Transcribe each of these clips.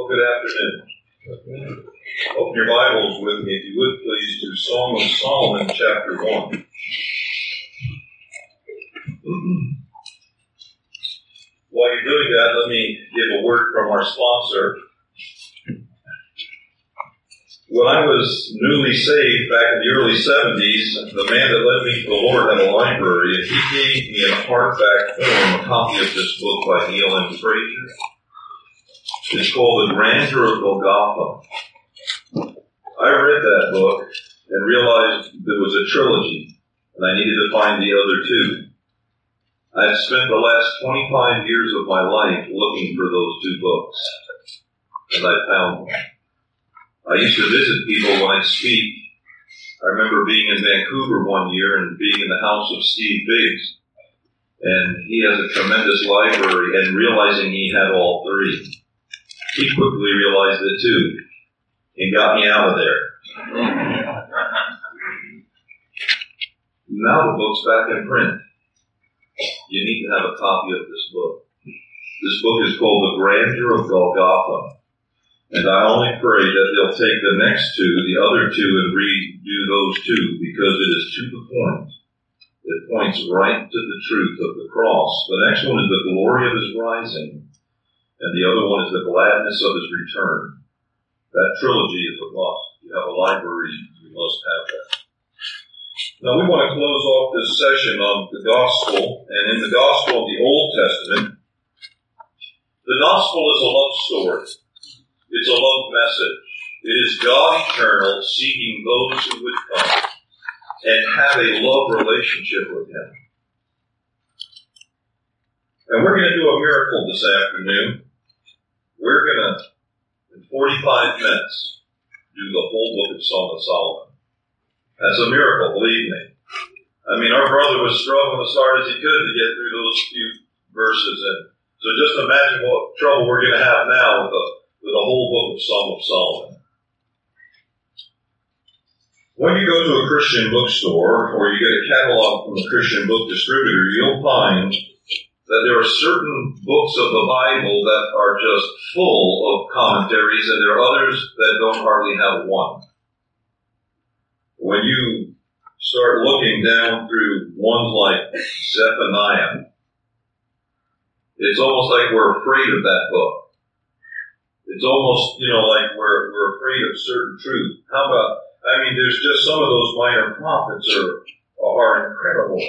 Well, good afternoon. Open your Bibles with me, if you would please, to Song of Solomon, chapter 1. While you're doing that, let me give a word from our sponsor. When I was newly saved back in the early 70s, the man that led me to the Lord had a library, and he gave me in hardback form a copy of this book by E.L.M. Frazier. It's called The Grandeur of Golgotha. I read that book and realized there was a trilogy, and I needed to find the other two. I had spent the last 25 years of my life looking for those two books, and I found them. I used to visit people when I speak. I remember being in Vancouver one year and being in the house of Steve Biggs, and he has a tremendous library, and realizing he had all three. He quickly realized it too, and got me out of there. Now the book's back in print. You need to have a copy of this book. This book is called The Grandeur of Golgotha. And I only pray that they'll take the next two, the other two, and redo those two, because it is to the point. It points right to the truth of the cross. The next one is the glory of his rising, and the other one is the gladness of his return. That trilogy is a must. If you have a library, you must have that. Now we want to close off this session on the gospel, and in the gospel of the Old Testament, the gospel is a love story. It's a love message. It is God eternal seeking those who would come and have a love relationship with Him. And we're going to do a miracle this afternoon. We're going to, in 45 minutes, do the whole book of Song of Solomon. That's a miracle, believe me. I mean, our brother was struggling as hard as he could to get through those few verses. And so just imagine what trouble we're going to have now with the whole book of Song of Solomon. When you go to a Christian bookstore or you get a catalog from a Christian book distributor, you'll find that there are certain books of the Bible that are just full of commentaries, and there are others that don't hardly have one. When you start looking down through ones like Zephaniah, it's almost like we're afraid of that book. It's almost, like we're afraid of certain truth. There's just some of those minor prophets are incredible.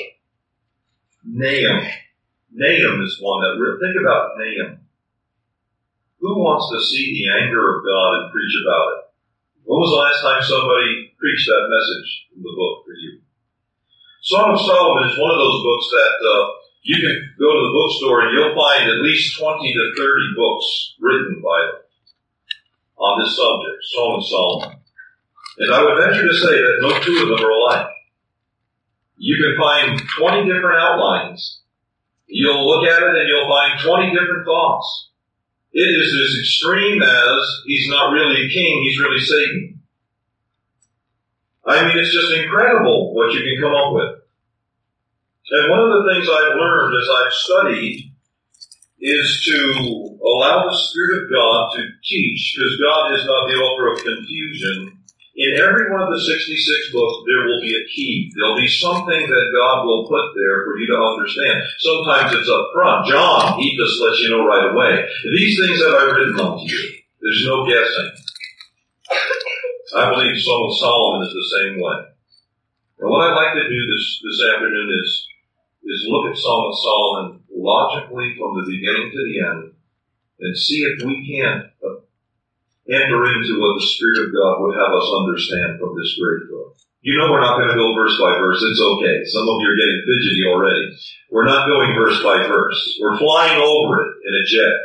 Nahum is one that think about Nahum. Who wants to see the anger of God and preach about it? When was the last time somebody preached that message in the book for you? Song of Solomon is one of those books that you can go to the bookstore and you'll find at least 20 to 30 books written by them on this subject, Song of Solomon. And I would venture to say that no two of them are alike. You can find 20 different outlines. You'll look at it and you'll find 20 different thoughts. It is as extreme as he's not really a king, he's really Satan. It's just incredible what you can come up with. And one of the things I've learned as I've studied is to allow the Spirit of God to teach, because God is not the author of confusion. In every one of the 66 books, there will be a key. There'll be something that God will put there for you to understand. Sometimes it's up front. John, he just lets you know right away. These things have I written unto you. There's no guessing. I believe Song of Solomon is the same way. And what I'd like to do this afternoon is look at Song of Solomon logically from the beginning to the end and see if we can't enter into what the Spirit of God would have us understand from this great book. We're not going to go verse by verse. It's okay. Some of you are getting fidgety already. We're not going verse by verse. We're flying over it in a jet.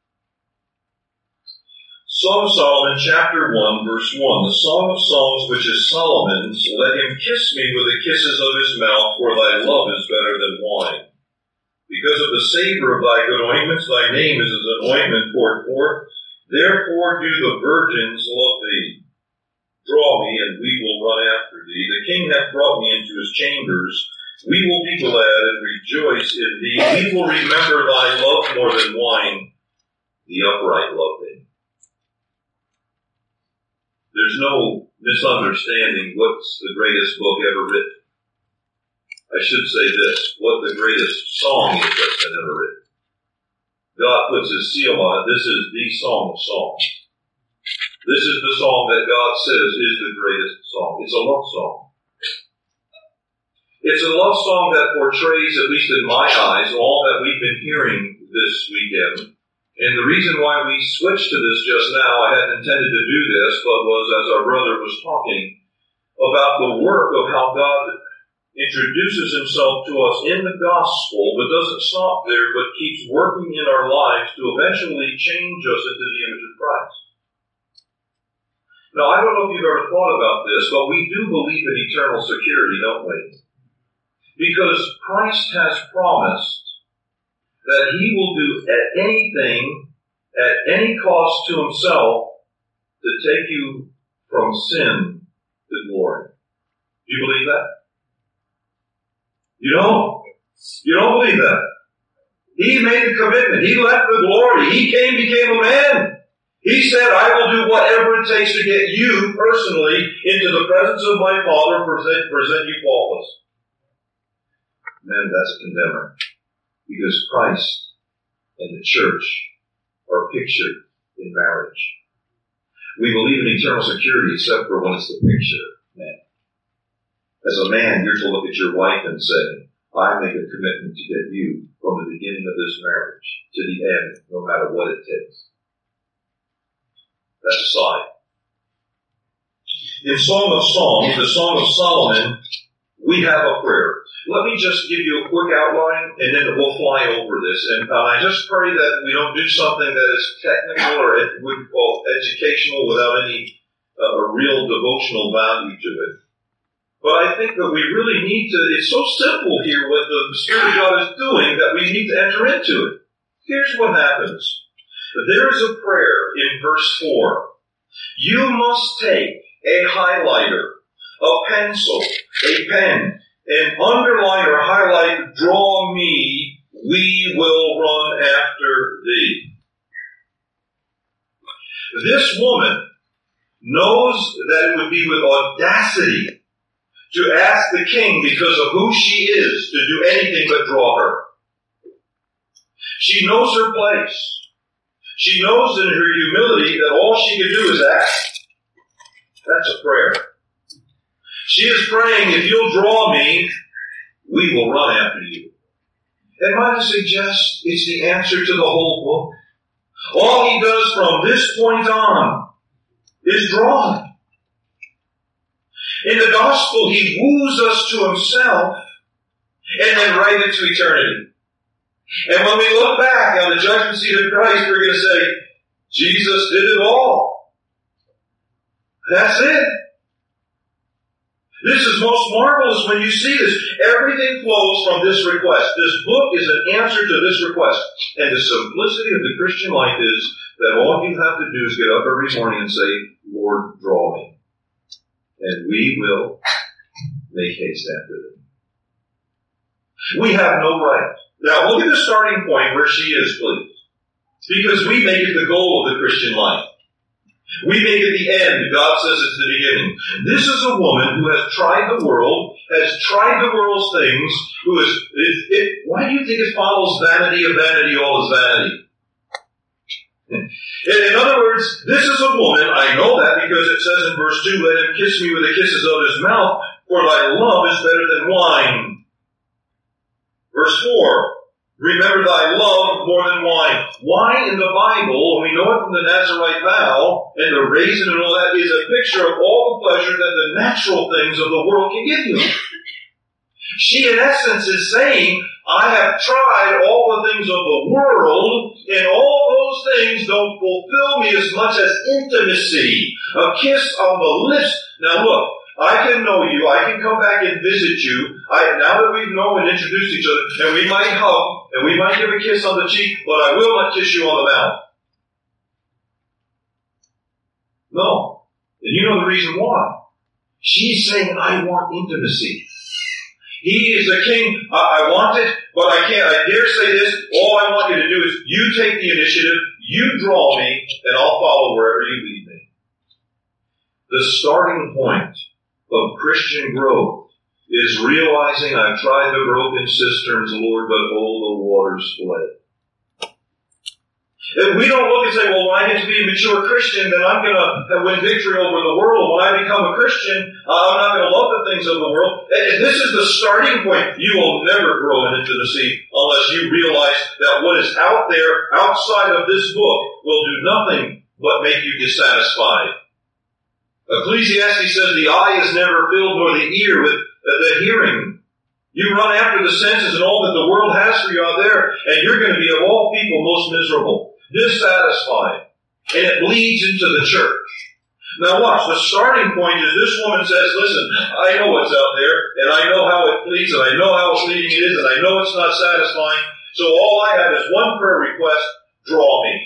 Song of Solomon, chapter 1, verse 1. The Song of Songs, which is Solomon's, let him kiss me with the kisses of his mouth, for thy love is better than wine. Because of the savor of thy good ointments, thy name is as an ointment poured forth. Therefore do the virgins love thee. Draw me, and we will run after thee. The king hath brought me into his chambers. We will be glad and rejoice in thee. We will remember thy love more than wine. The upright love thee. no misunderstanding what's the greatest book ever written. I should say this, what the greatest song is that's been ever written. God puts His seal on it. This is the Song of Songs. This is the song that God says is the greatest song. It's a love song. It's a love song that portrays, at least in my eyes, all that we've been hearing this weekend. And the reason why we switched to this just now, I hadn't intended to do this, but was as our brother was talking about the work of how God introduces Himself to us in the gospel, but doesn't stop there, but keeps working in our lives to eventually change us into the image of Christ. Now, I don't know if you've ever thought about this, but we do believe in eternal security, don't we? Because Christ has promised that He will do anything, at any cost to Himself, to take you from sin to glory. Do you believe that? You don't. You don't believe that. He made the commitment. He left the glory. He came, became a man. He said, I will do whatever it takes to get you personally into the presence of my Father, present you faultless. Man, that's a condemner. Because Christ and the church are pictured in marriage. We believe in eternal security except for when it's the picture of man. As a man, you're to look at your wife and say, I make a commitment to get you from the beginning of this marriage to the end, no matter what it takes. That's a sign. In Song of Songs, the Song of Solomon, we have a prayer. Let me just give you a quick outline, and then we'll fly over this. And I just pray that we don't do something that is technical or what we call educational without any real devotional value to it. But I think that we really need to, it's so simple here what the Spirit of God is doing that we need to enter into it. Here's what happens. There is a prayer in verse 4. You must take a highlighter, a pencil, a pen, and underline or highlight, draw me, we will run after thee. This woman knows that it would be with audacity to ask the king, because of who she is, to do anything but draw her. She knows her place. She knows in her humility that all she can do is ask. That's a prayer. She is praying, if you'll draw me, we will run after you. And might I suggest it's the answer to the whole book? All He does from this point on is draw. In the gospel, He woos us to Himself and then right into eternity. And when we look back on the judgment seat of Christ, we're going to say, Jesus did it all. That's it. This is most marvelous when you see this. Everything flows from this request. This book is an answer to this request. And the simplicity of the Christian life is that all you have to do is get up every morning and say, Lord, draw me. And we will make haste after them. We have no right. Now look at the starting point where she is, please. Because we make it the goal of the Christian life. We make it the end. God says it's the beginning. This is a woman who has tried the world, has tried the world's things, who is, why do you think it follows vanity of vanity, all is vanity? In other words, this is a woman, I know that because it says in verse 2, let him kiss me with the kisses of his mouth, for thy love is better than wine. Verse 4, remember thy love more than wine. Wine in the Bible, we know it from the Nazarite vow, and the raisin and all that, is a picture of all the pleasure that the natural things of the world can give you. She, in essence, is saying, I have tried all the things of the world, and all those things don't fulfill me as much as intimacy, a kiss on the lips. Now look, I can know you, I can come back and visit you, now that we've known and introduced each other, and we might hug, and we might give a kiss on the cheek, but I will not kiss you on the mouth. No. And you know the reason why. She's saying, I want intimacy. He is the king. I want it, but I can't. I dare say this. All I want you to do is you take the initiative, you draw me, and I'll follow wherever you lead me. The starting point of Christian growth is realizing I've tried the broken cisterns, Lord, but all the waters fled. If we don't look and say, well, when I get to be a mature Christian, then I'm going to win victory over the world. When I become a Christian, I'm not going to love the things of the world. And this is the starting point. You will never grow in intimacy unless you realize that what is out there, outside of this book, will do nothing but make you dissatisfied. Ecclesiastes says the eye is never filled nor the ear with the hearing. You run after the senses and all that the world has for you out there, and you're going to be, of all people, most miserable, dissatisfied. And it bleeds into the church. Now watch, the starting point is this woman says, listen, I know what's out there, and I know how it bleeds, and I know how fleeting it is, and I know it's not satisfying, so all I have is one prayer request: draw me.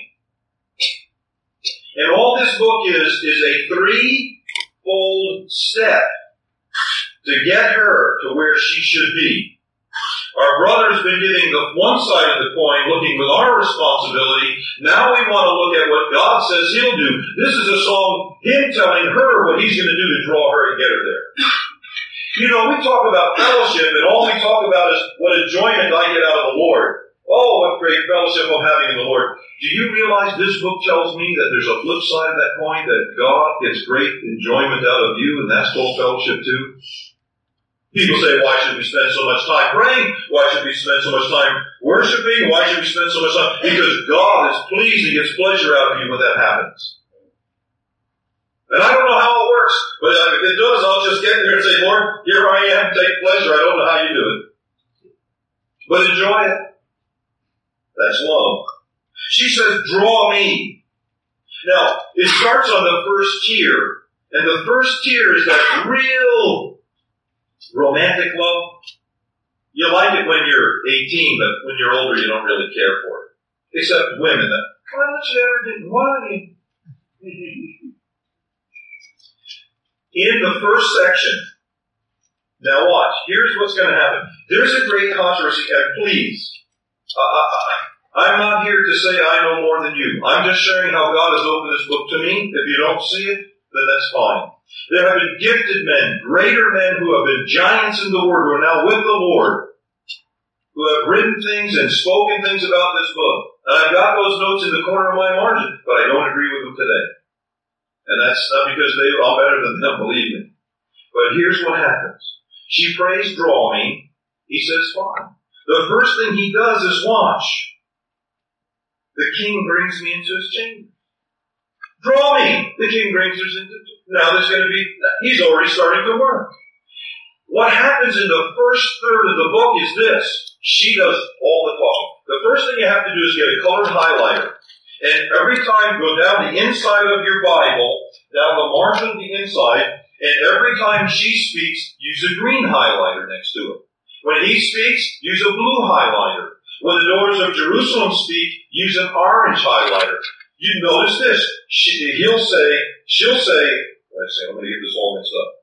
And all this book is a threefold step to get her to where she should be. Our brother's been giving the one side of the coin, looking with our responsibility. Now we want to look at what God says He'll do. This is a song, Him telling her what He's going to do to draw her and get her there. You know, we talk about fellowship, and all we talk about is what enjoyment I get out of the Lord. Oh, what great fellowship I'm having in the Lord. Do you realize this book tells me that there's a flip side of that coin, that God gets great enjoyment out of you, and that's called fellowship too? People say, why should we spend so much time praying? Why should we spend so much time worshiping? Why should we spend so much time? Because God is pleased and gets pleasure out of you when that happens. And I don't know how it works, but if it does, I'll just get there and say, Lord, here I am, take pleasure. I don't know how you do it. But enjoy it. That's love. She says, draw me. Now, it starts on the first tier. And the first tier is that real romantic love. You like it when you're 18, but when you're older, you don't really care for it. Except women. Why don't you ever do? Why? In the first section, now watch. Here's what's going to happen. There's a great controversy, and please, I'm not here to say I know more than you. I'm just sharing how God has opened this book to me. If you don't see it, then that's fine. There have been gifted men, greater men who have been giants in the Word, who are now with the Lord, who have written things and spoken things about this book. And I've got those notes in the corner of my margin, but I don't agree with them today. And that's not because they are better than them, believe me. But here's what happens. She prays, draw me. He says, fine. The first thing he does is watch. The king brings me into his chamber. Draw me. The king brings us into. Now there's going to be. He's already starting to work. What happens in the first third of the book is this. She does all the talking. The first thing you have to do is get a colored highlighter. And every time go down the inside of your Bible, down the margin of the inside, and every time she speaks, use a green highlighter next to it. When he speaks, use a blue highlighter. When the daughters of Jerusalem speak, use an orange highlighter. You notice this. She'll say, let's see, I'm going to get this all mixed up.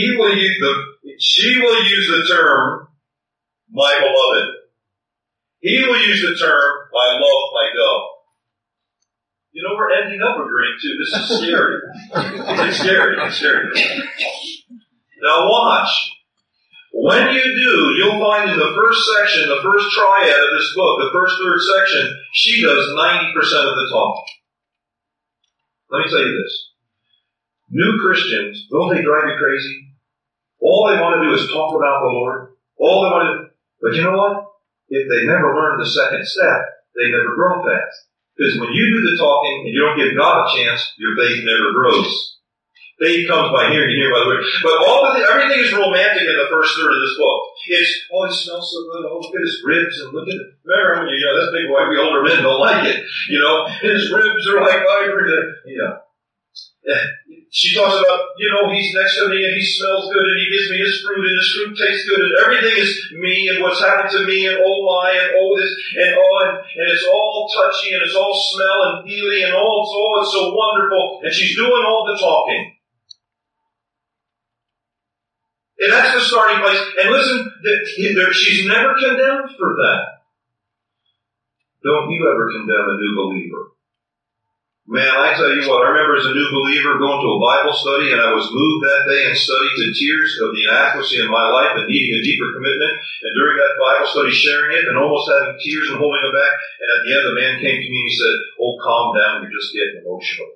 She will use the term, my beloved. He will use the term, my love, my dove. You know, we're ending up agreeing too. This is scary. It's scary. Now watch. When you do, you'll find in the first section, the first triad of this book, the first third section, she does 90% of the talking. Let me tell you this. New Christians, don't they drive you crazy? All they want to do is talk about the Lord. All they want to do. But you know what? If they never learn the second step, they never grow fast. Because when you do the talking and you don't give God a chance, your faith never grows. Faith comes by hearing and hearing by the word. But everything is romantic in the first third of this book. It's, oh, it smells so good. Oh, look at his ribs and look at it. Remember when that's big boy, we older men don't like it. His ribs are like ivory. She talks about, he's next to me and he smells good and he gives me his fruit and his fruit tastes good and everything is me and what's happened to me and oh my and oh this and oh and it's all touchy and it's all smell and feeling and it's so wonderful and she's doing all the talking. And that's the starting place. And listen, she's never condemned for that. Don't you ever condemn a new believer. Man, I tell you what, I remember as a new believer going to a Bible study, and I was moved that day and studied to tears of the inadequacy in my life and needing a deeper commitment. And during that Bible study, sharing it and almost having tears and holding them back. And at the end, the man came to me and he said, "Oh, calm down, you're just getting emotional."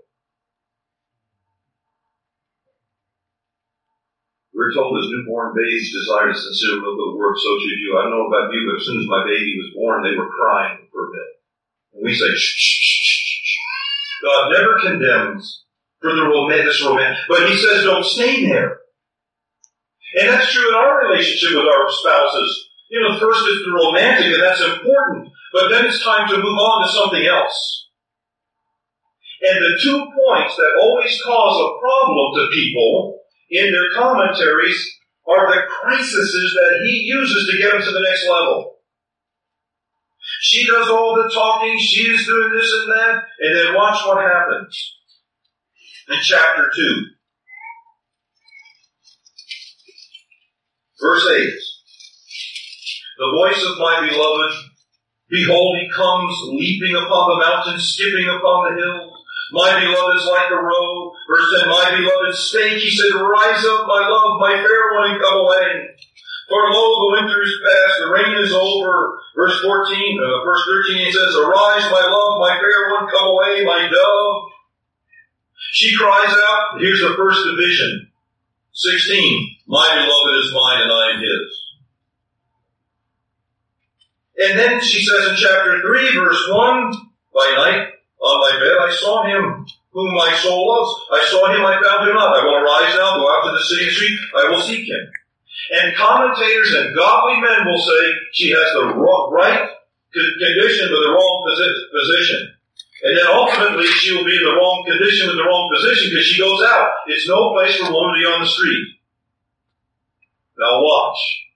We're told as newborn babes desire to sincere milk of the word, so should you. I don't know about you, but as soon as my baby was born, they were crying for a bit. And we say, shh, shh, shh, shh. God never condemns for this romance, but He says don't stay there. And that's true in our relationship with our spouses. First is the romantic, and that's important, but then it's time to move on to something else. And the 2 points that always cause a problem to people in their commentaries are the crises that He uses to get them to the next level. She does all the talking, she is doing this and that, and then watch what happens in chapter 2. Verse 8. The voice of my beloved, behold, he comes leaping upon the mountains, skipping upon the hills. My beloved is like a roe. Verse 10, my beloved spake, he said, rise up, my love, my fair one, and come away. For lo, the winter is past, the rain is over. Verse 13, it says, arise, my love, my fair one, come away, my dove. She cries out, here's the first division. 16, my beloved is mine and I am his. And then she says in chapter 3, verse 1, by night on my bed I saw him whom my soul loves. I saw him, I found him not. I will arise now, go out to the city and street, I will seek him. And commentators and godly men will say she has the right condition with the wrong position. And then ultimately she will be in the wrong condition with the wrong position because she goes out. It's no place for a woman to be on the street. Now watch.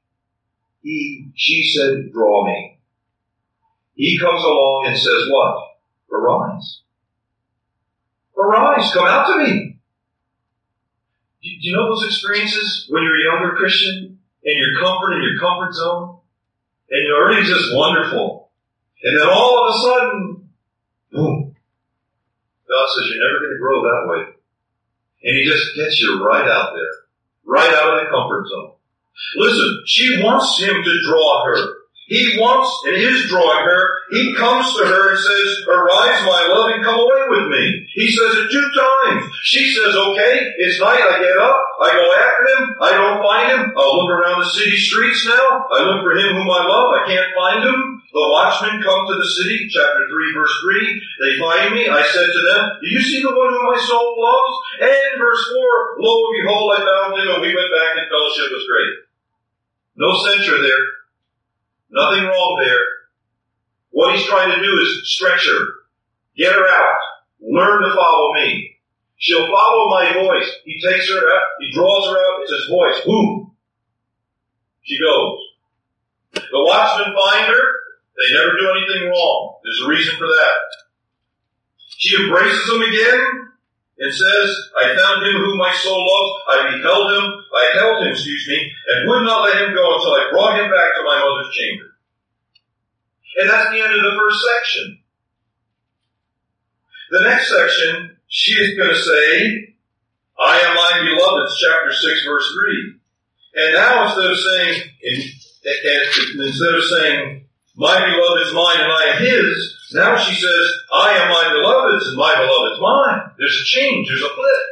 She said, draw me. He comes along and says what? Arise. Arise, come out to me. Do you know those experiences when you're a younger Christian and you're comforted in your comfort zone? And everything's just wonderful. And then all of a sudden, boom. God says you're never going to grow that way. And He just gets you right out there. Right out of the comfort zone. Listen, she wants Him to draw her. He wants and is drawing her. He comes to her and says, arise, my love, and come away with me. He says it 2 times. She says, okay, it's night, I get up, I go after him, I don't find him, I'll look around the city streets now, I look for him whom I love, I can't find him. The watchmen come to the city, chapter 3, verse 3, they find me, I said to them, do you see the one whom my soul loves? And verse 4, lo and behold, I found him, and we went back and fellowship was great. No censure there. Nothing wrong there. What He's trying to do is stretch her. Get her out. Learn to follow me. She'll follow my voice. He takes her out. He draws her out. It's His voice. Boom. She goes. The watchmen find her. They never do anything wrong. There's a reason for that. She embraces him again and says, I found him whom my soul loves. I held him, and would not let him go until I brought him back to my mother's chamber. And that's the end of the first section. The next section, she is going to say, I am my beloved. It's chapter 6, verse 3. And now instead of saying, my beloved is mine and I am his, now she says, I am my beloved's and my beloved's mine. There's a change. There's a flip.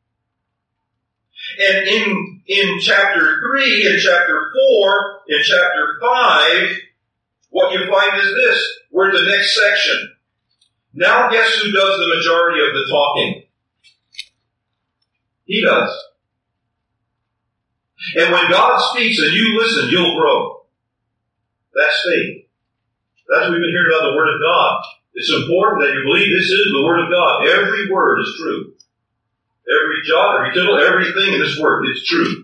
And in chapter 3, in chapter 4, in chapter 5, what you find is this. We're in the next section. Now guess who does the majority of the talking? He does. And when God speaks and you listen, you'll grow. That's faith. That's what we've been hearing about the Word of God. It's important that you believe this is the Word of God. Every word is true. Every jot, every tittle, everything in this Word is true.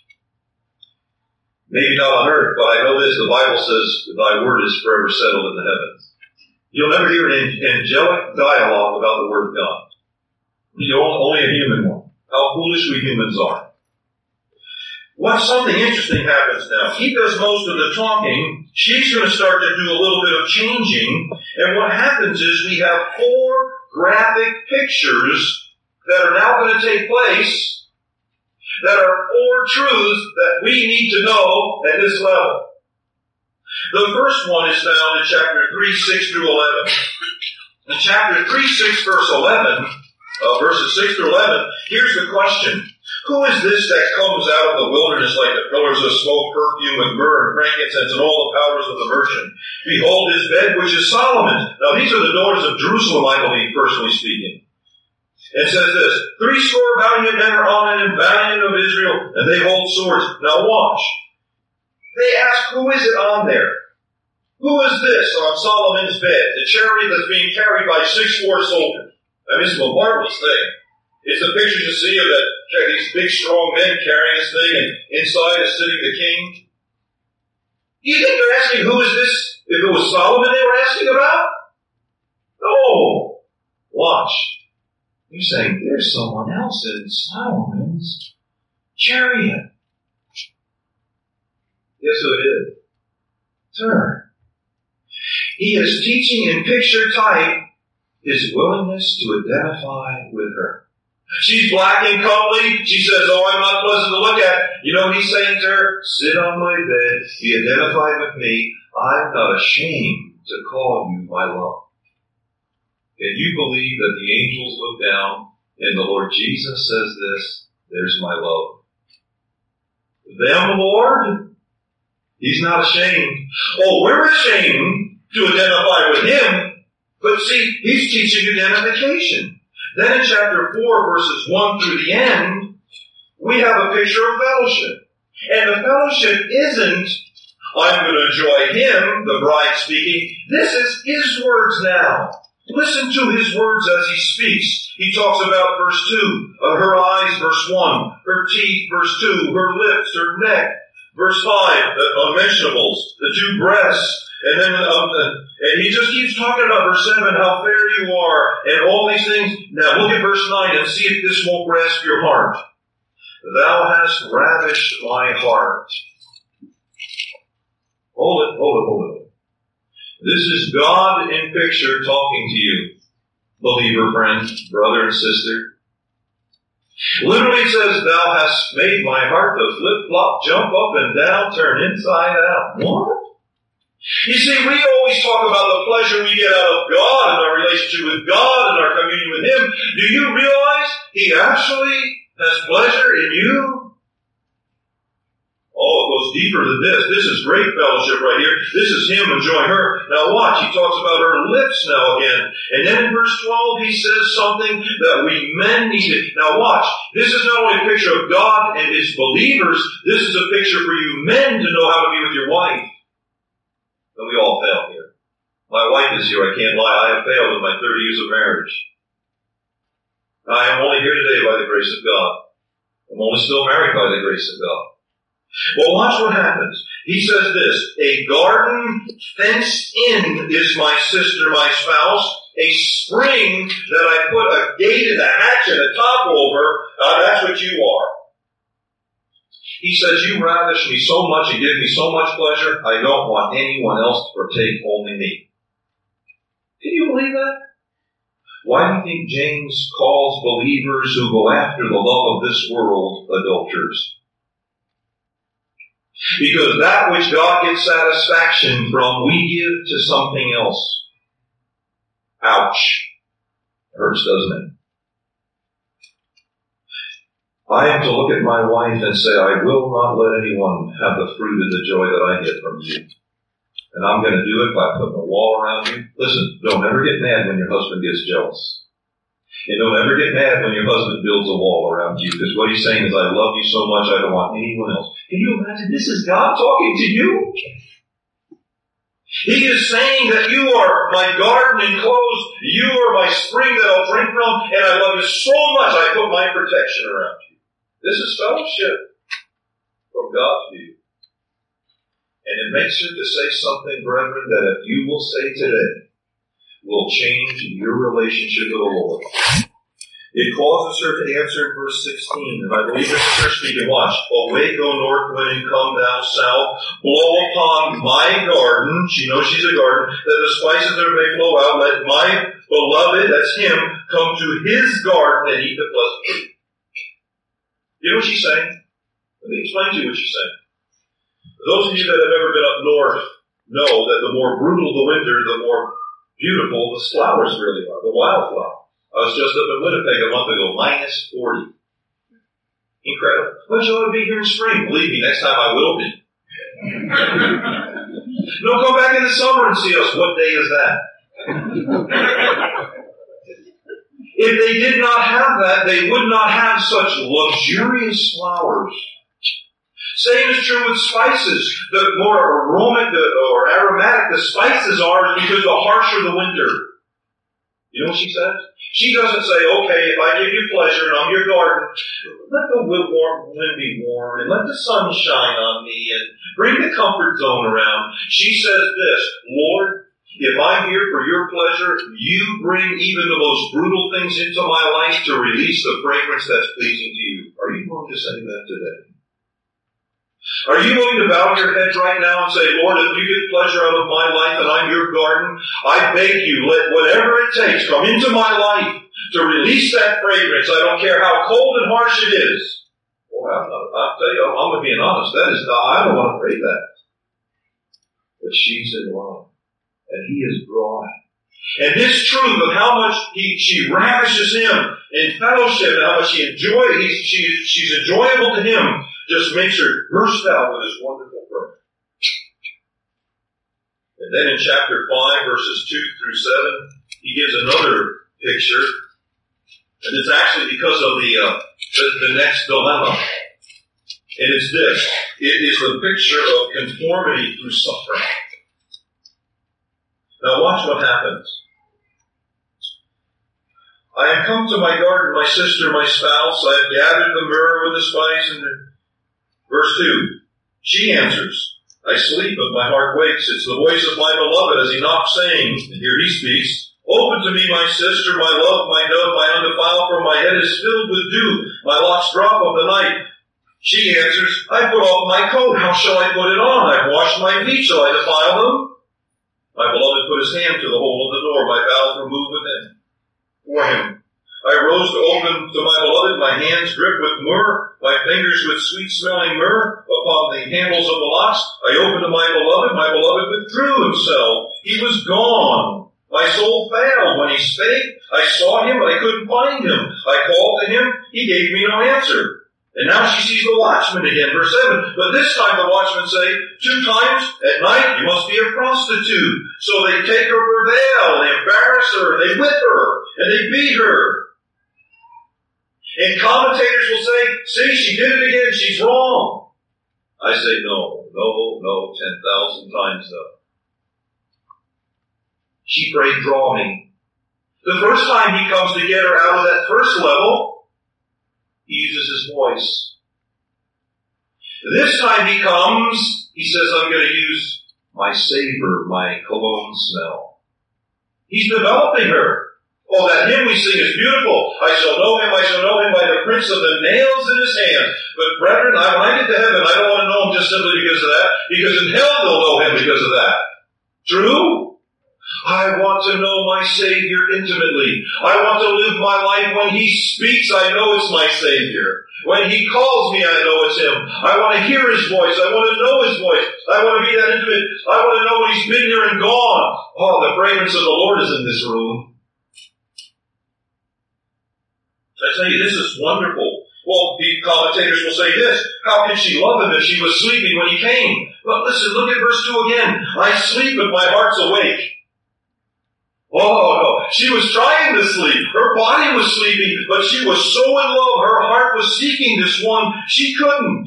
Maybe not on earth, but I know this. The Bible says, thy word is forever settled in the heavens. You'll never hear an angelic dialogue about the Word of God. Only a human one. How foolish we humans are. Well, something interesting happens now. He does most of the talking. She's going to start to do a little bit of changing. And what happens is we have 4 graphic pictures that are now going to take place that are 4 truths that we need to know at this level. The first one is found in chapter 3, 6 through 11. In chapter 3, 6, verse 11, verses 6 through 11, here's the question. Who is this that comes out of the wilderness like the pillars of smoke, perfume, and myrrh, and frankincense, and all the powers of the merchant? Behold his bed, which is Solomon's. Now these are the daughters of Jerusalem, I believe, personally speaking. It says this, 80 valiant men are on it, and valiant of Israel, and they hold swords. Now watch. They ask, who is it on there? Who is this on Solomon's bed? The chariot that's being carried by 6 soldiers. I mean, this is a marvelous thing. It's the pictures you see of these big, strong men carrying this thing, and inside is sitting the king. Do you think they're asking, who is this? If it was Solomon they were asking about? No. Watch. You're saying, there's someone else in Solomon's chariot. Guess who it is? Turn. He is teaching in picture type his willingness to identify with her. She's black and comely. She says, oh, I'm not pleasant to look at. You know what he's saying to her? Sit on my bed. Be identified with me. I'm not ashamed to call you my love. Can you believe that the angels look down and the Lord Jesus says this? There's my love. Them, Lord? He's not ashamed. Oh, we're ashamed to identify with him. But see, he's teaching identification. Then in chapter 4, verses 1 through the end, we have a picture of fellowship. And the fellowship isn't, I'm going to enjoy him, the bride speaking. This is his words now. Listen to his words as he speaks. He talks about verse 2, her eyes, verse 1, her teeth, verse 2, her lips, her neck, verse 5, the unmentionables, the 2 breasts, and then and he just keeps talking about verse 7, how fair you are, and all these things. Now look at verse 9 and see if this won't grasp your heart. Thou hast ravished my heart. Hold it. This is God in picture talking to you, believer friend, brother and sister. Literally it says, thou hast made my heart to flip-flop, jump up and down, turn inside out. What? You see, we always talk about the pleasure we get out of God and our relationship with God and our communion with him. Do you realize he actually has pleasure in you? Oh, it goes deeper than this. This is great fellowship right here. This is him enjoying her. Now watch, he talks about her lips now again. And then in verse 12 he says something that we men need to. Now watch, this is not only a picture of God and his believers, this is a picture for you men to know how to be with your wife. And we all fail here. My wife is here, I can't lie. I have failed in my 30 years of marriage. I am only here today by the grace of God. I'm only still married by the grace of God. Well, watch what happens. He says this, a garden fenced in is my sister, my spouse, a spring that I put a gate and a hatch and a top over, that's what you are. He says, you ravish me so much and give me so much pleasure, I don't want anyone else to partake, only me. Can you believe that? Why do you think James calls believers who go after the love of this world adulterers? Because that which God gets satisfaction from, we give to something else. Ouch. Hurts, doesn't it? I am to look at my wife and say, I will not let anyone have the fruit of the joy that I get from you. And I'm going to do it by putting a wall around you. Listen, don't ever get mad when your husband gets jealous. And don't ever get mad when your husband builds a wall around you. Because what he's saying is, I love you so much, I don't want anyone else. Can you imagine? This is God talking to you? He is saying that you are my garden enclosed. You are my spring that I'll drink from. And I love you so much, I put my protection around you. This is fellowship from God to you. And it makes her to say something, brethren, that if you will say today, will change your relationship with the Lord. It causes her to answer in verse 16, and I believe this is her speaking. Watch. Awake, O north wind, and come thou south. Blow upon my garden. She knows she's a garden. That the spices there may flow out. Let my Beloved, that's him, come to his garden and eat the pleasant fruit. You know what she's saying? Let me explain to you what she's saying. Those of you that have ever been up north know that the more brutal the winter, the more beautiful the flowers really are, the wildflowers. I was just up in Winnipeg a month ago, minus 40. Incredible. But you ought to be here in spring. Believe me, next time I will be. No, come back in the summer and see us. What day is that? If they did not have that, they would not have such luxurious flowers. Same is true with spices. The more aromatic or aromatic the spices are, because the harsher the winter. You know what she says? She doesn't say, okay, if I give you pleasure and I'm your garden, let the wind be warm and let the sun shine on me and bring the comfort zone around. She says this, Lord, if I'm here for your pleasure, you bring even the most brutal things into my life to release the fragrance that's pleasing to you. Are you going to say that today? Are you willing to bow your head right now and say, Lord, if you get pleasure out of my life and I'm your garden, I beg you, let whatever it takes come into my life to release that fragrance. I don't care how cold and harsh it is. Boy, I'll tell you, I'm being honest. I don't want to pray that. But she's in love. And he is dry. And this truth of how much she ravishes him in fellowship and how much she's enjoyable to him just makes her burst out with his wonderful prayer. And then in chapter 5, verses 2 through 7, he gives another picture. And it's actually because of the next dilemma. And it's this. It is the picture of conformity through suffering. Now watch what happens. I have come to my garden, my sister, my spouse. I have gathered the myrrh with the spice. And verse 2. She answers, I sleep, but my heart wakes. It's the voice of my beloved as he knocks, saying, and here he speaks, open to me, my sister, my love, my dove, my undefiled, for my head is filled with dew. My locks drop of the night. She answers, I put off my coat. How shall I put it on? I've washed my feet. Shall I defile them? My beloved put his hand to the hole of the door. My vows were moved within. For him. I rose to open to my beloved. My hands dripped with myrrh. My fingers with sweet-smelling myrrh upon the handles of the locks. I opened to my beloved. My beloved withdrew himself. He was gone. My soul failed when he spake. I sought him, but I couldn't find him. I called to him. He gave me no answer. And now she sees the watchman again, verse 7. But this time the watchmen say, 2 times at night you must be a prostitute. So they take her for a veil, they embarrass her, they whip her, and they beat her. And commentators will say, see, she did it again, she's wrong. I say no, 10,000 times no. She prayed, draw me. The first time he comes to get her out of that first level, he uses his voice. This time he comes, he says, I'm going to use my savor, my cologne smell. He's developing her. Oh, that hymn we sing is beautiful. I shall know him by the prints of the nails in his hand. But brethren, when I get to heaven, I don't want to know him just simply because of that, because in hell they'll know him because of that. True? I want to know my Savior intimately. I want to live my life when he speaks, I know it's my Savior. When he calls me, I know it's him. I want to hear his voice. I want to know his voice. I want to be that intimate. I want to know when he's been here and gone. Oh, the fragrance of the Lord is in this room. I tell you, this is wonderful. Well, the commentators will say this. How could she love him if she was sleeping when he came? But listen, look at verse 2 again. I sleep, but my heart's awake. Oh, no. She was trying to sleep. Her body was sleeping, but she was so in love. Her heart was seeking this one. She couldn't.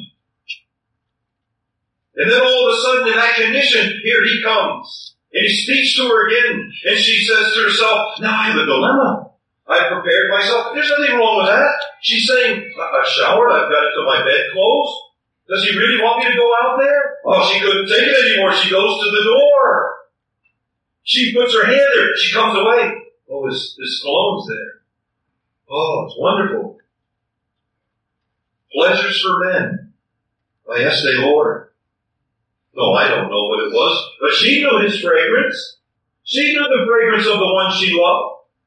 And then all of a sudden, in that condition, here he comes. And he speaks to her again. And she says to herself, now I have a dilemma. I've prepared myself. There's nothing wrong with that. She's saying, I've showered. I've got into my bedclothes. Does he really want me to go out there? Oh, she couldn't take it anymore. She goes to the door. She puts her hand there. She comes away. Oh, his cologne's there. Oh, it's wonderful. Pleasures for men by Estée Lauder. No, I don't know what it was, but she knew his fragrance. She knew the fragrance of the one she loved.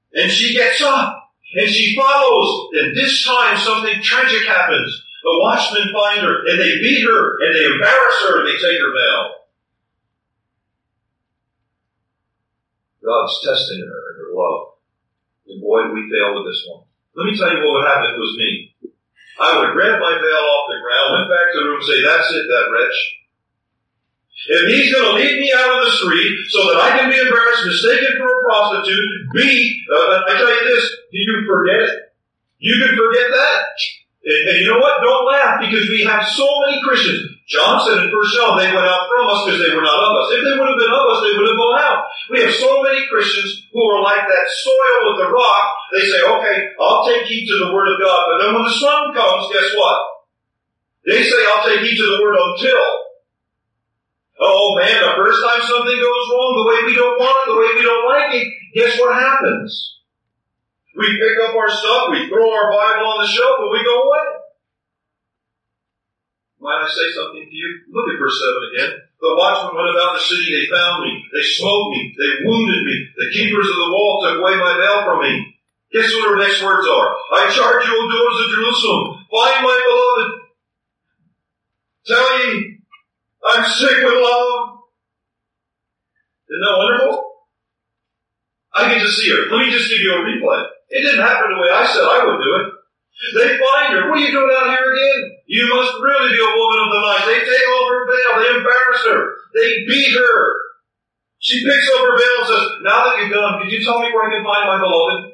And she gets up and she follows. And this time something tragic happens. The watchmen find her and they beat her and they embarrass her and they take her veil. God's testing her in her love. And boy, we fail with this one. Let me tell you what would happen if it was me. I would have grabbed my veil off the ground, went back to the room and say, that's it, that wretch. If he's going to lead me out of the street so that I can be embarrassed, mistaken for a prostitute, I tell you this, you can forget it. You can forget that. And you know what? Don't laugh, because we have so many Christians. John said in 1 John, they went out from us because they were not of us. If they would have been of us, they would have gone out. We have so many Christians who are like that soil with the rock. They say, okay, I'll take heed to the word of God. But then when the sun comes, guess what? They say, I'll take heed to the word until. Oh man, the first time something goes wrong, the way we don't want it, the way we don't like it, guess what happens? We pick up our stuff, we throw our Bible on the shelf, and we go away. Might I say something to you? Look at verse 7 again. The watchmen went about the city, they found me, they smote me, they wounded me, the keepers of the wall took away my veil from me. Guess what our next words are? I charge you, O daughters of Jerusalem, find my beloved. Tell ye, I'm sick with love. Isn't that wonderful? I get to see her. Let me just give you a replay. It didn't happen the way I said I would do it. They find her. What are you doing out here again? You must really be a woman of the night. They take off her veil. They embarrass her. They beat her. She picks up her veil and says, now that you're done, could you tell me where I can find my beloved?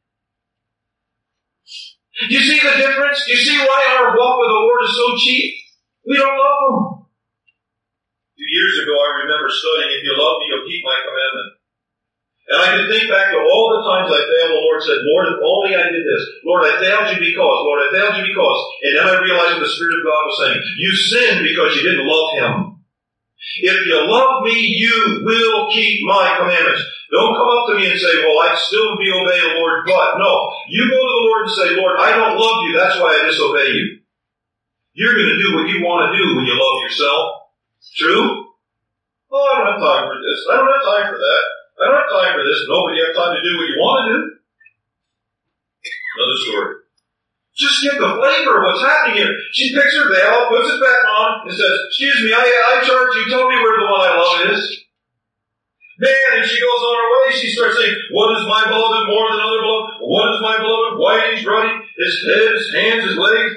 Do you see the difference? Do you see why our walk with the Lord is so cheap? We don't love Him. 2 years ago, I remember studying, if you love me, you'll keep my commandment. And I can think back to all the times I failed. The Lord said, Lord, if only I did this. Lord, I failed you because. Lord, I failed you because. And then I realized the Spirit of God was saying, you sinned because you didn't love Him. If you love me, you will keep my commandments. Don't come up to me and say, well, I'd still be obey the Lord, but. No. You go to the Lord and say, Lord, I don't love you. That's why I disobey you. You're going to do what you want to do when you love yourself. True? Oh, I don't have time for this. I don't have time for that. I don't have time for this. Nobody have time to do what you want to do. Another story. Just get the flavor of what's happening here. She picks her veil, puts it back on, and says, excuse me, I charge you. Tell me where the one I love is. Man, and she goes on her way. She starts saying, what is my beloved more than other beloved? What is my beloved? White, he's ruddy. His head, his hands, his legs.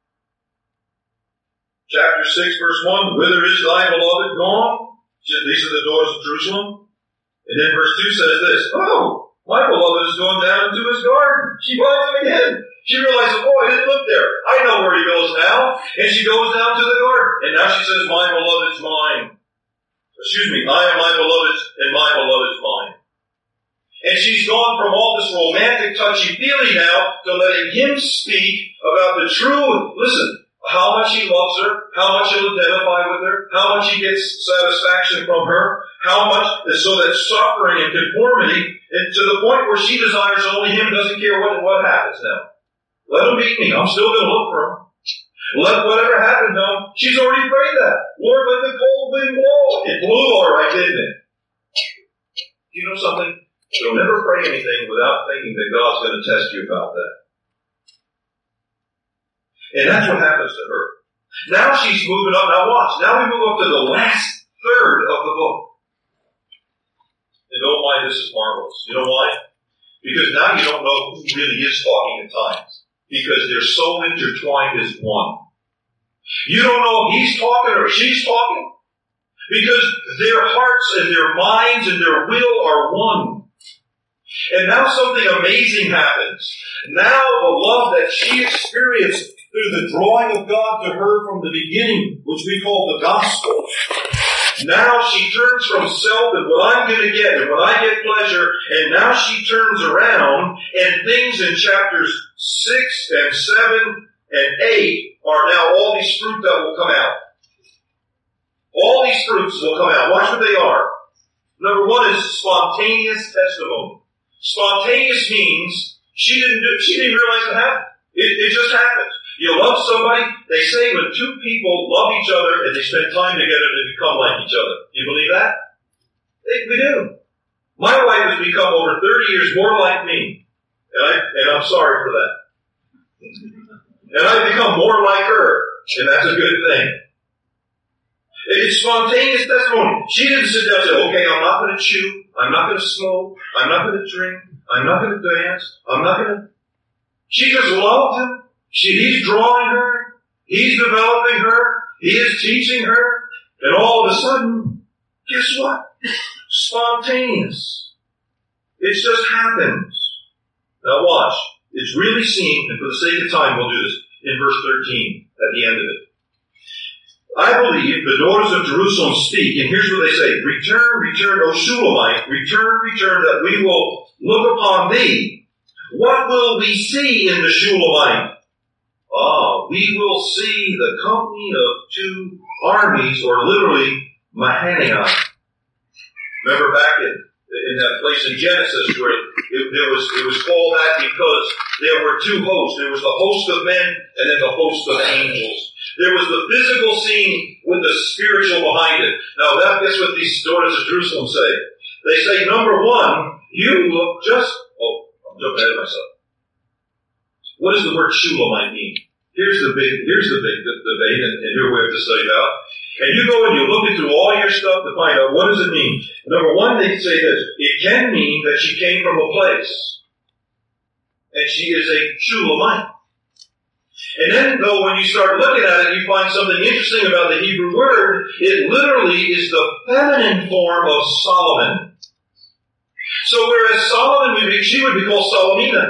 Chapter 6, verse 1, whither is thy beloved gone? These are the daughters of Jerusalem. And then verse 2 says this, oh, my beloved is going down into his garden. She finds him again. She realizes, oh, I didn't look there. I know where he goes now. And she goes down to the garden. And now she says, my beloved is mine. Excuse me, I am my beloved's and my beloved is mine. And she's gone from all this romantic touchy-feely now to letting him speak about the true, listen, how much he loves her, how much he'll identify with her, how much he gets satisfaction from her, how much, so that suffering and conformity, and to the point where she desires only him, doesn't care what happens now. Let him beat me, I'm still going to look for him. Let whatever happen to him, she's already prayed that. Lord, let the cold wind blow. It blew all right, didn't it? You know something? You'll never pray anything without thinking that God's going to test you about that. And that's what happens to her. Now she's moving up. Now watch. Now we move up to the last third of the book. And oh my, this is marvelous. You know why? Because now you don't know who really is talking at times. Because they're so intertwined as one. You don't know if he's talking or she's talking. Because their hearts and their minds and their will are one. And now something amazing happens. Now the love that she experienced through the drawing of God to her from the beginning, which we call the gospel. Now she turns from self and what I'm going to get and what I get pleasure, and now she turns around and things in chapters 6 and 7 and 8 are now all these fruit that will come out. All these fruits will come out. Watch what they are. Number one is spontaneous testimony. Spontaneous means she didn't realize it happened. It just happens. You love somebody, they say when two people love each other and they spend time together, they become like each other. Do you believe that? We do. My wife has become over 30 years more like me. And I'm sorry for that. And I've become more like her. And that's a good thing. It's spontaneous testimony. She didn't sit down and say, okay, I'm not going to chew. I'm not going to smoke. I'm not going to drink. I'm not going to dance. I'm not going to... She just loved him. He's drawing her. He's developing her. He is teaching her. And all of a sudden, guess what? Spontaneous. It just happens. Now watch. It's really seen, and for the sake of time, we'll do this in verse 13 at the end of it. I believe the daughters of Jerusalem speak, and here's what they say. Return, return, O Shulamite, return, return, that we will look upon thee. What will we see in the Shulamite? We will see the company of two armies, or literally, Mahanaim. Remember back in that place in Genesis where it was called that because there were two hosts. There was the host of men and then the host of angels. There was the physical scene with the spiritual behind it. Now guess what these daughters of Jerusalem say? They say, number one, you look just... I'm jumping ahead of myself. What does the word Shulamite mean? Here's the big debate, and here we have to study about. And you go and you look through all your stuff to find out what does it mean. Number one, they say this. It can mean that she came from a place. And she is a Shulamite. And then, though, when you start looking at it, you find something interesting about the Hebrew word. It literally is the feminine form of Solomon. So whereas Solomon, she would be called Solomina.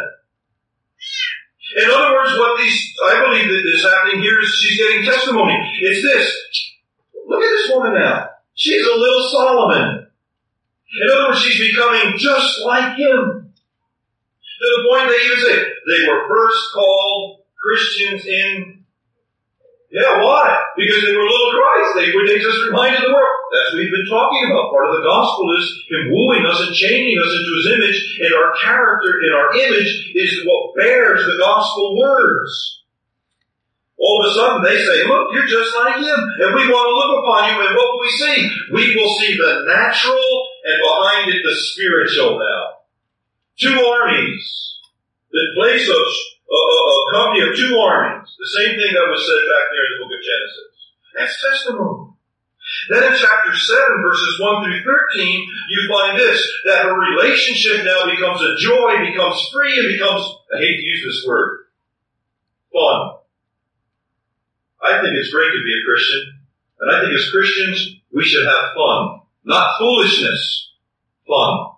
In other words, I believe that is happening here is she's getting testimony. It's this. Look at this woman now. She's a little Solomon. In other words, she's becoming just like him. To the point they even say, they were first called Christians in... Yeah, why? Because they were little Christ. They just reminded the world. That's what we've been talking about. Part of the gospel is Him wooing us and changing us into His image, and our character in our image is what bears the gospel words. All of a sudden they say, look, you're just like Him, and we want to look upon you, and what will we see? We will see the natural, and behind it the spiritual now. Two armies. The place of a company of two armies. The same thing that was said back there in the book of Genesis. That's testimony. Then in chapter 7, verses 1 through 13, you find this, that her relationship now becomes a joy, becomes free, and becomes, I hate to use this word, fun. I think it's great to be a Christian, and I think as Christians, we should have fun. Not foolishness. Fun.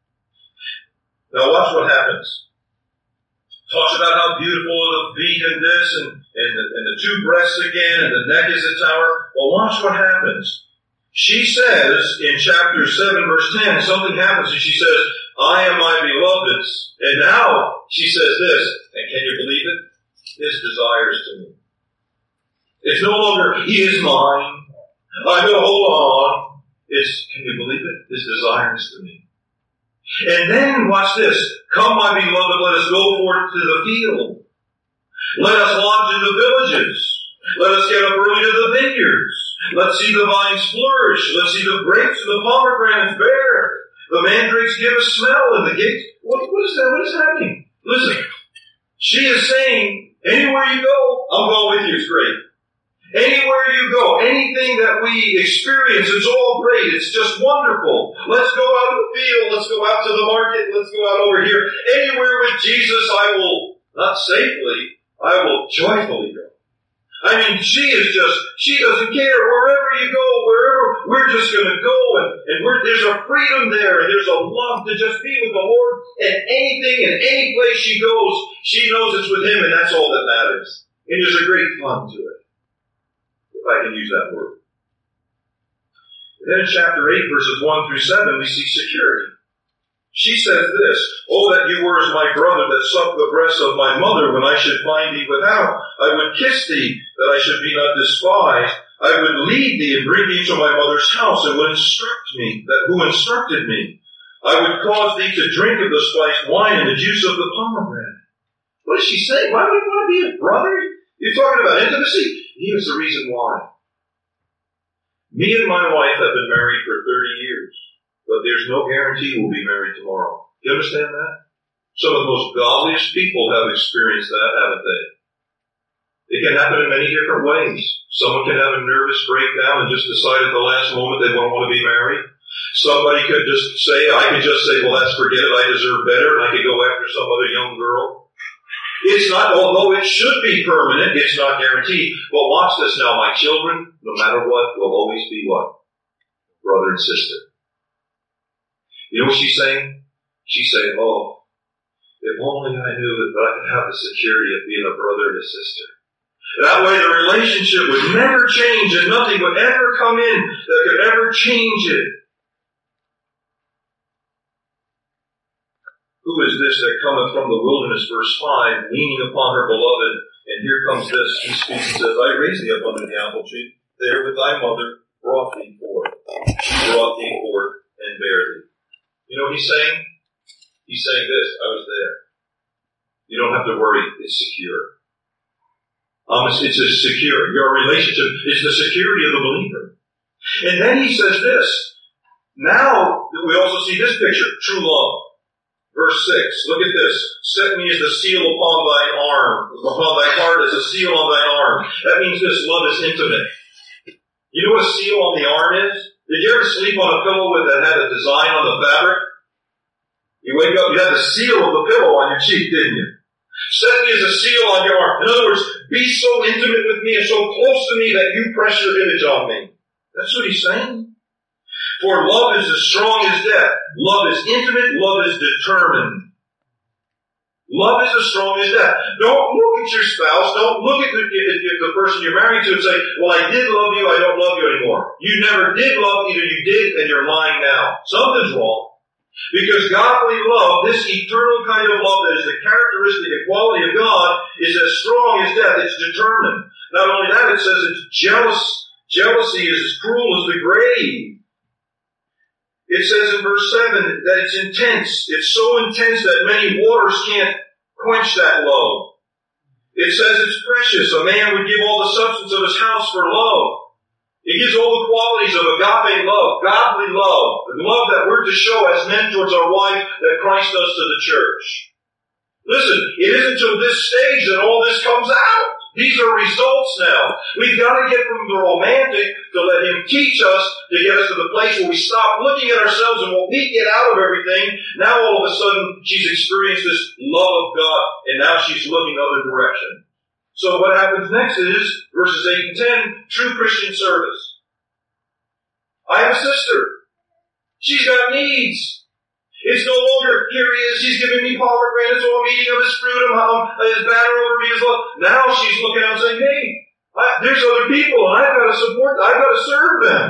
Now watch what happens. Talks about how beautiful the feet and this, and the two breasts again, and the neck is a tower. Well, watch what happens. She says in chapter 7, verse 10, something happens, and she says, I am my beloved's. And now she says this, and can you believe it? His desires to me. It's no longer, he is mine. I'm going to hold on. It's, can you believe it? His desires to me. And then, watch this. Come, my beloved, let us go forth to the field. Let us lodge in the villages. Let us get up early to the vineyards. Let's see the vines flourish. Let's see the grapes and the pomegranates bear. The mandrakes give a smell and the gates. What is that? What is happening? Listen. She is saying, anywhere you go, I'm going with you. It's great. Anywhere you go, anything that we experience, it's all great. It's just wonderful. Let's go out in the field. Let's go out to the market. Let's go out over here. Anywhere with Jesus, I will, not safely, I will joyfully go. I mean, she doesn't care. Wherever you go, we're just going to go. And there's a freedom there. And there's a love to just be with the Lord. And anything and any place she goes, she knows it's with Him, and that's all that matters. And there's a great fun to it. If I can use that word. And then in chapter 8, verses 1 through 7, we see security. She says this, oh, that you were as my brother that sucked the breast of my mother when I should find thee without. I would kiss thee, that I should be not despised. I would lead thee and bring thee to my mother's house, and would instruct me, who instructed me. I would cause thee to drink of the spiced wine and the juice of the pomegranate. What is she saying? Why would you want to be a brother? You're talking about intimacy? Here's the reason why. Me and my wife have been married for 30 years. but there's no guarantee we'll be married tomorrow. You understand that? Some of the most godliest people have experienced that, haven't they? It can happen in many different ways. Someone can have a nervous breakdown and just decide at the last moment they don't want to be married. Somebody could just say, I could just say, well, that's forget it, I deserve better, and I could go after some other young girl. It's not, although it should be permanent, it's not guaranteed. But watch this now, my children, no matter what, will always be what? Brother and sister. You know what she's saying? She's saying, oh, if only I knew that I could have the security of being a brother and a sister. That way the relationship would never change and nothing would ever come in that could ever change it. Who is this that cometh from the wilderness, verse 5, leaning upon her beloved? And here comes this. He speaks and says, I raised thee up under the apple tree. There with thy mother brought thee forth. She brought thee forth and bare thee. You know what he's saying? He's saying this, I was there. You don't have to worry, it's secure. It's a secure, your relationship is the security of the believer. And then he says this, now we also see this picture, true love. Verse 6, look at this. Set me as the seal upon thine arm, upon thy heart as a seal on thine arm. That means this love is intimate. You know what a seal on the arm is? Did you ever sleep on a pillow that had a design on the fabric? You wake up, you had the seal of the pillow on your cheek, didn't you? Set me as a seal on your arm. In other words, be so intimate with me and so close to me that you press your image on me. That's what he's saying. For love is as strong as death. Love is intimate. Love is determined. Love is as strong as death. Don't look at your spouse. Don't look at the person you're married to and say, well, I did love you, I don't love you anymore. You never did love, either you did and you're lying now. Something's wrong. Because godly love, this eternal kind of love that is the characteristic and quality of God, is as strong as death. It's determined. Not only that, it says it's jealous. Jealousy is as cruel as the grave. It says in verse 7 that it's intense. It's so intense that many waters can't quench that love. It says it's precious. A man would give all the substance of his house for love. It gives all the qualities of agape love, godly love, the love that we're to show as men towards our wife that Christ does to the church. Listen, it isn't until this stage that all this comes out. These are results now. We've got to get from the romantic to let him teach us to get us to the place where we stop looking at ourselves and what we get out of everything. Now all of a sudden she's experienced this love of God and now she's looking the other direction. So what happens next is, verses 8 and 10, true Christian service. I have a sister. She's got needs. It's no longer, here he is, he's giving me pomegranates, so I'm eating of his fruit, his banner over me is love. Now she's looking out and saying, hey, there's other people and I've got to support them, I've got to serve them.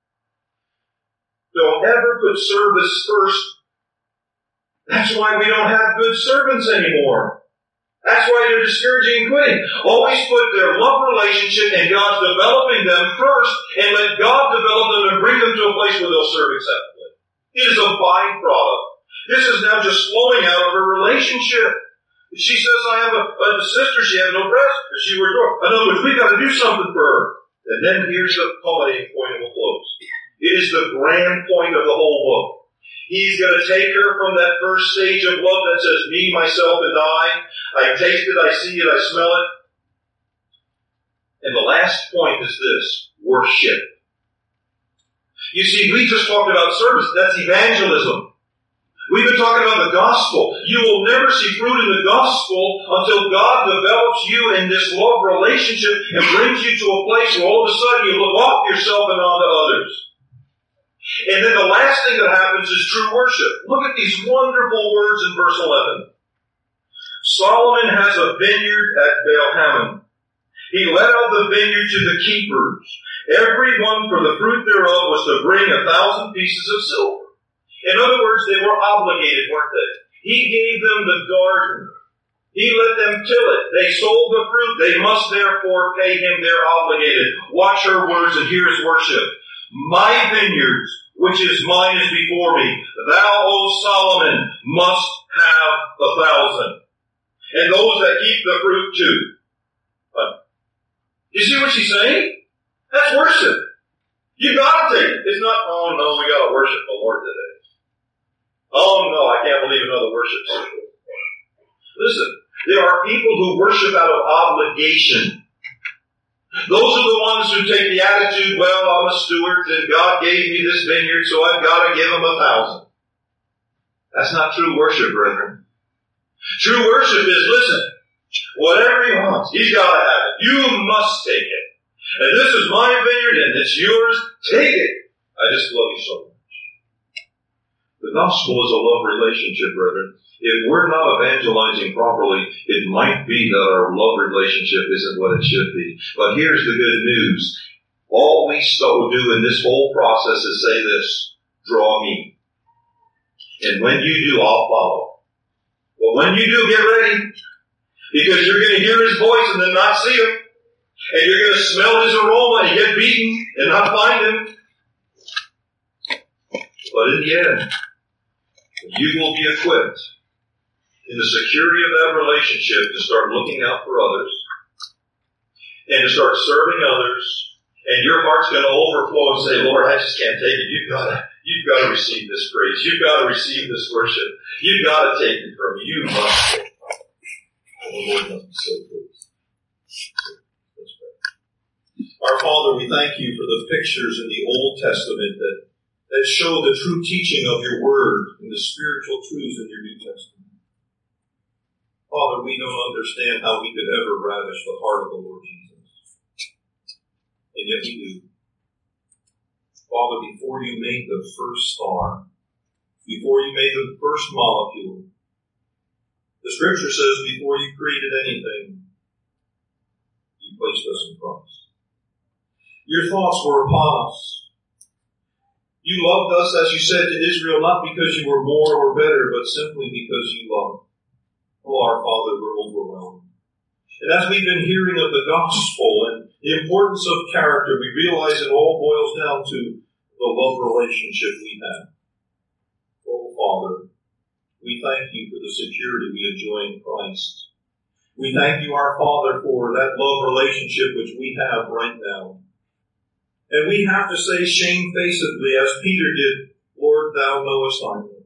Don't ever put service first. That's why we don't have good servants anymore. That's why they're discouraging and quitting. Always put their love relationship and God's developing them first and let God develop them and bring them to a place where they'll serve acceptably. It is a byproduct. This is now just flowing out of her relationship. She says, I have a sister, she has no breast. She were drunk. In other words, we've got to do something for her. And then here's the culminating point and we'll close. It is the grand point of the whole book. He's going to take her from that first stage of love that says, me, myself, and I taste it, I see it, I smell it. And the last point is this, worship. You see, we just talked about service. That's evangelism. We've been talking about the gospel. You will never see fruit in the gospel until God develops you in this love relationship and brings you to a place where all of a sudden you look off yourself and onto others. And then the last thing that happens is true worship. Look at these wonderful words in verse 11. Solomon has a vineyard at Baal-Hamon. He let out the vineyard to the keepers. Every one for the fruit thereof was to bring 1,000 pieces of silver. In other words, they were obligated, weren't they? He gave them the garden. He let them till it. They sold the fruit. They must therefore pay him. They're obligated. Watch her words and hear his worship. My vineyards, which is mine, is before me. Thou, O Solomon, must have 1,000. And those that keep the fruit too. You see what she's saying? That's worship. You got to take it. It's not, oh no, we got to worship the Lord today. Oh no, I can't believe another worship service. Listen, there are people who worship out of obligation. Those are the ones who take the attitude, well, I'm a steward and God gave me this vineyard, so I've got to give him 1,000. That's not true worship, brethren. True worship is, listen, whatever he wants, he's got to have it. You must take it. And this is my vineyard and it's yours. Take it. I just love you so much. The gospel is a love relationship, brethren. If we're not evangelizing properly, it might be that our love relationship isn't what it should be. But here's the good news. All we do in this whole process is say this, draw me. And when you do, I'll follow. Well, when you do, get ready. Because you're going to hear his voice and then not see him. And you're going to smell his aroma and get beaten and not find him. But in the end, you will be equipped in the security of that relationship to start looking out for others and to start serving others. And your heart's going to overflow and say, Lord, I just can't take it. You've got to receive this praise. You've got to receive this worship. You've got to take it from me. You must take it. And the Lord must be so pleased. Let's pray. Our Father, we thank you for the pictures in the Old Testament that show the true teaching of your word and the spiritual truths in your New Testament. Father, we don't understand how we could ever ravish the heart of the Lord Jesus. And yet we do. Father, before you made the first star, before you made the first molecule, the Scripture says before you created anything, you placed us in Christ. Your thoughts were upon us. You loved us, as you said to Israel, not because you were more or better, but simply because you loved. Oh, our Father, we're overwhelmed. And as we've been hearing of the gospel and the importance of character, we realize it all boils down to the love relationship we have. Oh, Father, we thank you for the security we enjoy in Christ. We thank you, our Father, for that love relationship which we have right now. And we have to say shamefacedly, as Peter did, Lord, thou knowest I know.